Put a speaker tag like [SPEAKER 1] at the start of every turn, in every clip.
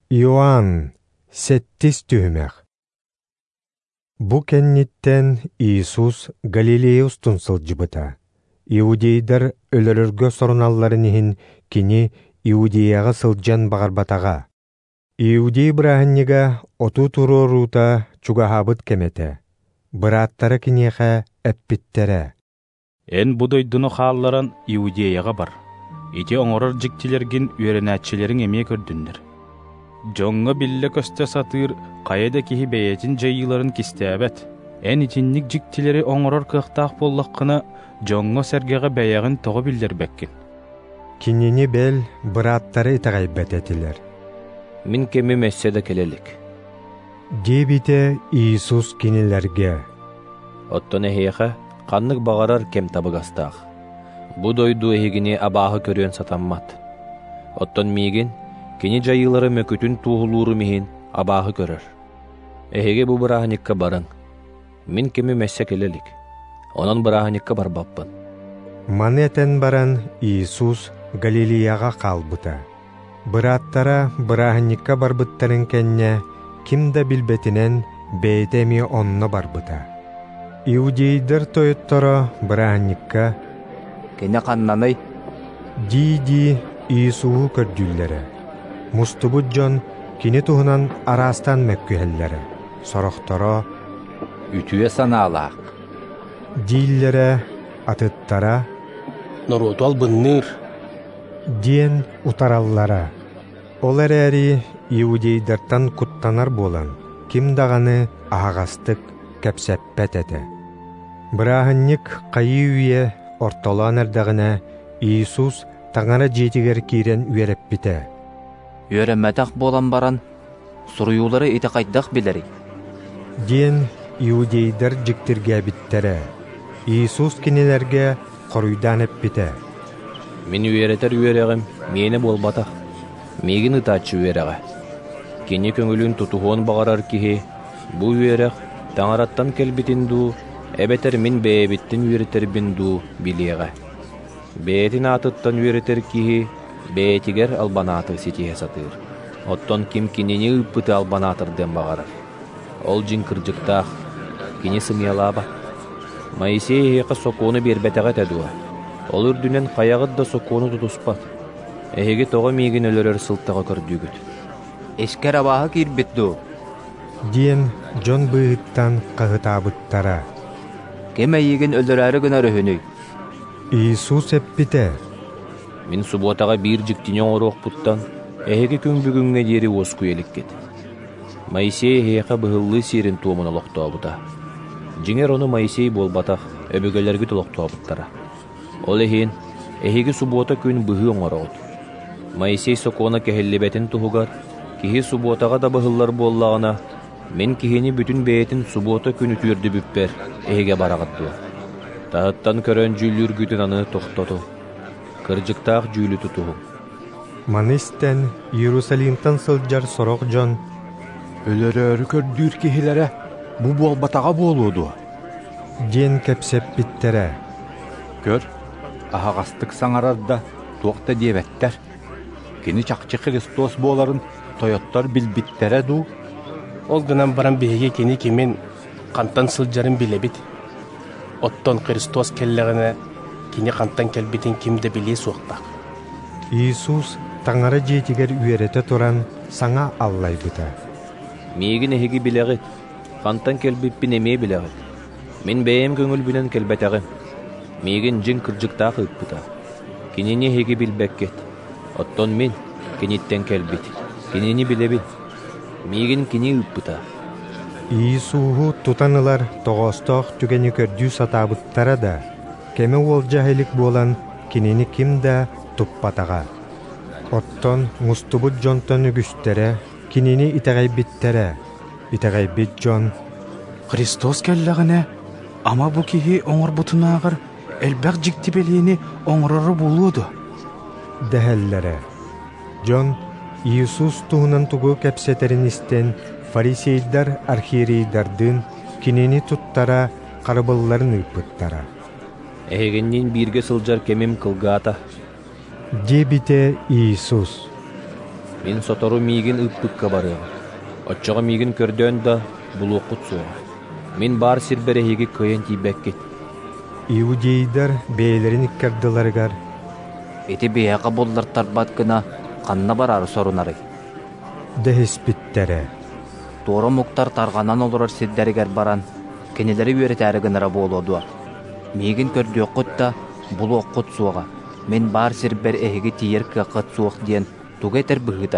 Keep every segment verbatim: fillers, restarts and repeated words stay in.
[SPEAKER 1] Иоанн сеттис түһүмэх. Бу кенниттен Иисус Галилея устун сылжыбыта. Иудейдар өлөрөргө соруналларын иһин кини Иудеяга сылжан багарбатага. Иудей бырааһынньыга оту туруоруута чугаһаабыт кемете. Бырааттара киниэхэ эппиттерэ.
[SPEAKER 2] Эн будойдуну хаалларан Иудеяга бар. Ити оҥорор жиктилергин үөрэнээччилериң эмиэ көрдүннэр. Жоңҥо билле көстө сатыыр кайда киһи бэйэтин жайыларын кистээбэт. Эн итинник жиктилери оҥорор кыахтаах боллаххына жоңҥо сэргэҕэ бэйэҕин тоҕо биллербэккин.
[SPEAKER 1] Кинини бэл бырааттары итаҕайбэт этилэр.
[SPEAKER 3] Мин кемим эсседе келелик.
[SPEAKER 1] Диэбите Иисус кинилэргэ.
[SPEAKER 3] Оттон эһиэхэ ханнык багарар кем табыгастаах. Бу дойду эһигини абааһы көрүөн сатаммат. Оттон миигин кини жайылары мөкүтүн туухулууру миһин абааһы көрөр. Эһиге бу бырааһыникка барың. Мин кемим эссе келелик. Онон бырааһыникка барбаппын.
[SPEAKER 1] Манетен баран Иисус Галилеяга калбыта. Бырааттара бырааһыникка барбыттарын кэнне ким да билбетинен бээтеми онно барбыта. Иудейдер тойотторо бырааһыникка
[SPEAKER 4] Кене каннанай
[SPEAKER 1] диди Иисуһу көрдүлләре. Мустубут дьон кини туһунан араастан мэккүһэлләре. Сорохторо
[SPEAKER 4] үтүе санаалаах.
[SPEAKER 1] диилләре атыттара
[SPEAKER 5] Норотуал бынныр.
[SPEAKER 1] диэн утараллара. Ол эрээри Иудейдертан куттанар болан, ким даганы аһагастык кэпсэппэт эте. Бырааһынник хайыы үйэ ортолоон эрдэгинэ Иисус таңара жетигер киирен үөреппите.
[SPEAKER 4] Үөрэммэтах болан баран, суруюлары ите кайдах билери.
[SPEAKER 1] диэн Иудейдер жиктиргээбиттерэ. Иисус кинилерге коруйдаан эппите.
[SPEAKER 3] Мин үөретер үөрэҕим миэне буолбатах. Миигин ытааччы үөрэҕэ. Кини көҥүлүн тутуһуон багарар киһи бу үөрээх таҥараттан келбитин дуу, эбетер мин бээбиттин үөретербин дуу билиэҕэ. Бээтин аатыттан үөретер киһи бээтигер албанаатыр ситиһэ сатыыр. Оттон ким кинини ыппыты албанаатырден багарар. Ол дьин кырдьыктаах, кини сымыалааба. Моисей эһиэхэ сокууну биэрбэтэҕэ тэдуа. Ол үрдүнэн хайаҕыт да сокууну тутуспат. Эһиги тоҕо миигин өлөрөр сылтаҕа көрдүүгүт.
[SPEAKER 4] Эскер абааһы киирбит дуу.
[SPEAKER 1] диэн дьон быыттан каһытаабыттара.
[SPEAKER 4] Кеме ийигин өлөрөөрү гына өрөһүнүй.
[SPEAKER 1] Иисус эппите.
[SPEAKER 3] Мин субуотаға биир жиктине оңоруохпуттан, эһиги күн-бүгүҥҥэ диэри уоску эликкит. Моисей эһиэхэ быһыллыы сиирин туомун олохтообута. Дьиҥэр ону Моисей буолбатах, өбүгөлэргүт олохтообуттара. Ол эһиин эһиги субуота күн быһыы оҥороҕут. Моисей сокуона кэһиллибэтин туһугар, киһи субуотаға да быһыллар буоллаҕына, мен киһини бүтүн бэйэтин субуота күн үтүөрдүбүппэр эһиге бараҕаттыа. Таһыттан көрөн жүүлүргүтүн аны тохтоту. Кырдьыктаах жүүлү тутуһу.
[SPEAKER 1] Манистен Иерусалимтан сылдьар сорох дьон
[SPEAKER 6] Өлөрөөрү көрдүүр киһилэрэ бу буолбатаҕа буолуоду.
[SPEAKER 1] диэн кэпсэппиттерэ.
[SPEAKER 6] Көр, аһаҕастык саҥарарда туохта диэбэттэр. Кини чахчы Христос буоларын тойоттор билбиттерэ дуу.
[SPEAKER 5] Ол гынан баран биһиги кини кимен кантан сылдьарын билебит. Оттон Христос келлэҕинэ кини кантан келбитин кимде билии суохтаах.
[SPEAKER 1] Иисус таңара жетигер үөрете туран саңа аллайбыта.
[SPEAKER 3] Миигин эһиги билэҕит, хантан келбиппин эмиэ билэҕит. Мин бэйэм көҥүл билэн келбэтэҕим. Миигин дьин кырдьыктаах ыппыта. Кинини эһиги билбэккет. Оттон мин киниттен келбит. Кинини билебит. Миигин кини ыппыта.
[SPEAKER 1] Иисуһу тутанылар тоҕостоох түгэни көрдүү сатаабыттара да, кеме уолдьаһылык буолан кинини ким да туппатаҕа. Оттон мустубут дьонтон үгүстерэ, кинини итэҕэйбиттерэ. Итэҕэйбит дьон
[SPEAKER 2] Христос келлэҕинэ, ама бу киһи оҥорбутунааҕар элбэх жиктибелиини оҥорору булууду.
[SPEAKER 1] дэһэллэрэ. Дьон Иисус туһунан тугу кэпсэтерин истэн фарисейдар архиерейдардын кинини туттара карыбылларын ыппыттара.
[SPEAKER 3] Эһигиннин биирге сылдьар кемим кылгаата.
[SPEAKER 1] диэбите Иисус.
[SPEAKER 3] Мен сотору мигин ыппыкка барыгы. Отчоға мигин көрдөн да булуққут суға. Мен бар сирберехиги көйен тибеккет.
[SPEAKER 1] Иудейдар бейлерин иккардыларыгар.
[SPEAKER 4] Эти бияқа боллар тарбат гына қанна барар сорунары.
[SPEAKER 1] Дехиспиттере.
[SPEAKER 4] Торо муктар тарғанан олырар сиддеригер баран, кенелері үйретәрі гынара болуадуа. Мегін көрді оқыт да бұл оқыт суға. Мен бар сирбер эхиги тиеркі қыт суық дейін тугетер бұғытай.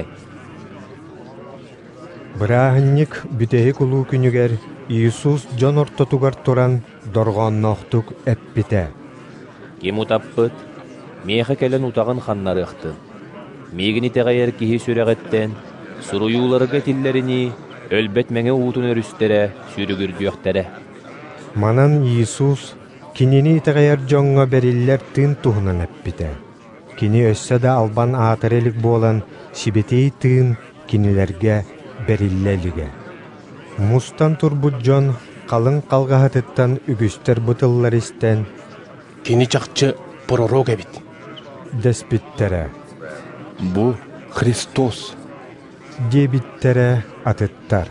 [SPEAKER 1] Бырағынник бүтеғі күлу күнігер Иисус жон ортотугар туран дорғаннақтук әппіте.
[SPEAKER 3] Кем утаппыт, меха келен утағын ханнары ықты. Мегін итеғайер кихи сүрәғеттен, сұруюларыға тиллеріні өлбет мәңе уутун өрістере, сүрігірдіяқтары.
[SPEAKER 1] Манан Иисус кинини итеғайер жоңға бериллер тын туғынан әппіте. Кини өссі да албан атырелік болан сибетей тын кинилерге бериллеліге. Мустан турбут жон қалың қалғағатыттан үгістер бұтыллар істен
[SPEAKER 5] Кини чақчы пророк әбит.
[SPEAKER 1] Деспиттере.
[SPEAKER 6] Бу Христос.
[SPEAKER 1] Дебиттере атыттар.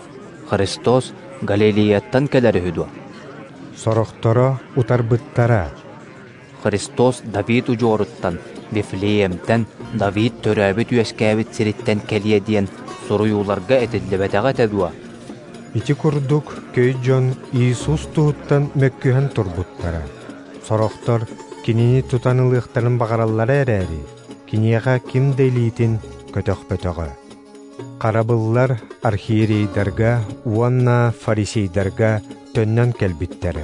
[SPEAKER 4] Христос Галилеяттан келері хүдуа.
[SPEAKER 1] Сорохторо утарбыттара.
[SPEAKER 4] Христос Давид ұжоруттан, Вифлеемтен Давид төрәбіт үйескәбіт сириттен келие дейін соруюларға әтілдебетаға тәдуа.
[SPEAKER 1] Ити курдук көй жон Иисус туһуттан мөккүһэн турбуттара. Сорохтор кинини тутанылыктарын багараллары эрээри. Кинияга ким дейлитин көтөх-пөтөгө. Карабыллар архиерейдарга, уанна фарисейдарга төннөн келбиттери.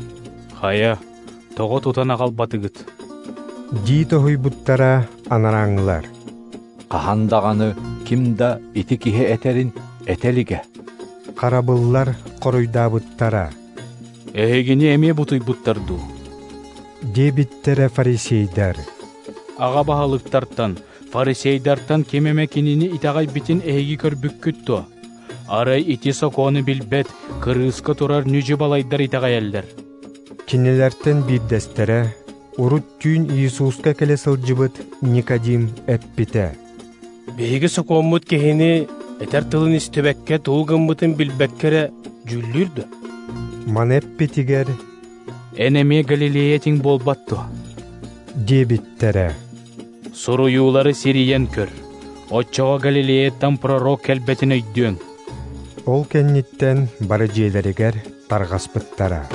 [SPEAKER 2] Хая, тоҕо тутана қалбатыгыт.
[SPEAKER 1] Дии тохуйбуттара анараңлар.
[SPEAKER 6] Қахандағаны кимда ити кихе этерин этелиге.
[SPEAKER 1] Карабыллар коруйдабыттара.
[SPEAKER 2] Эхегини эме бутуй буттарду.
[SPEAKER 1] Дебиттере фарисейдар.
[SPEAKER 2] Аға бағалықтартан, фарисейдартан кемеме кинини итағай битин эхеги көрбүккүтту. Арай ити соконы билбет, кырыска турар нүжі балайдар итағай әлдер.
[SPEAKER 1] Кинилертен биддестере, урут түйін Иисуска келе сылжыбыт Никодим эппите.
[SPEAKER 5] Бейгі сокоммут кехini этер тылын истебекке туылгынбытын билбеккере жүллүрдü.
[SPEAKER 1] Ман эппитигер
[SPEAKER 2] Энеме Галилеятин болбатту.
[SPEAKER 1] дебиттере.
[SPEAKER 2] Соруюлары сириен көр. Отчоға Галилеяттан пророк келбетин өйдүн.
[SPEAKER 1] Ол кенниттен бары жейлеригер таргаспыттара.